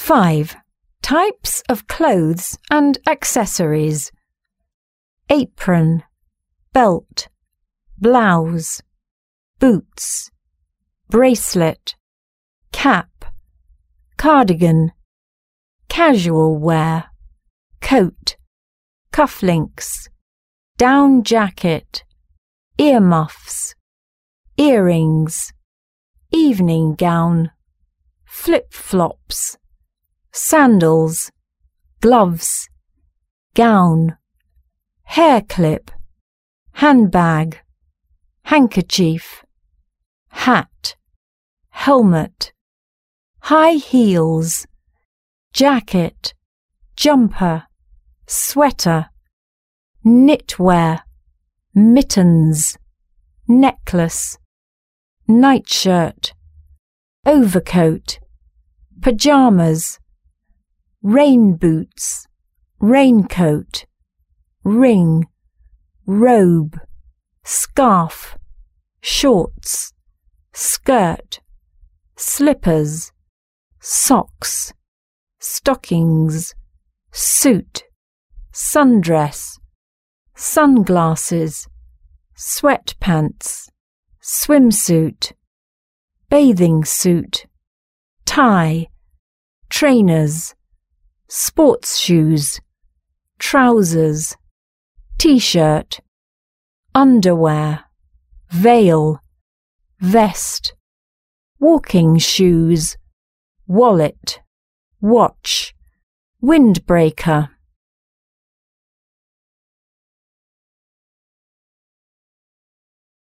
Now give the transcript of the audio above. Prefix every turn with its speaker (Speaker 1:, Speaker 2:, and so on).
Speaker 1: 5. Types of clothes and accessories. Apron, belt, blouse, boots, bracelet, cap, cardigan, casual wear, coat, cufflinks, down jacket, earmuffs, earrings, evening gown, flip-flops, sandals, gloves, gown, hair clip, handbag, handkerchief, hat, helmet, high heels, jacket, jumper, sweater, knitwear, mittens, necklace, nightshirt, overcoat, pyjamas, rain boots, raincoat, ring, robe, scarf, shorts, skirt, slippers, socks, stockings, suit, sundress, sunglasses, sweatpants, swimsuit, bathing suit, tie, trainers, sports shoes, trousers, t-shirt, underwear, veil, vest, walking shoes, wallet, watch, windbreaker.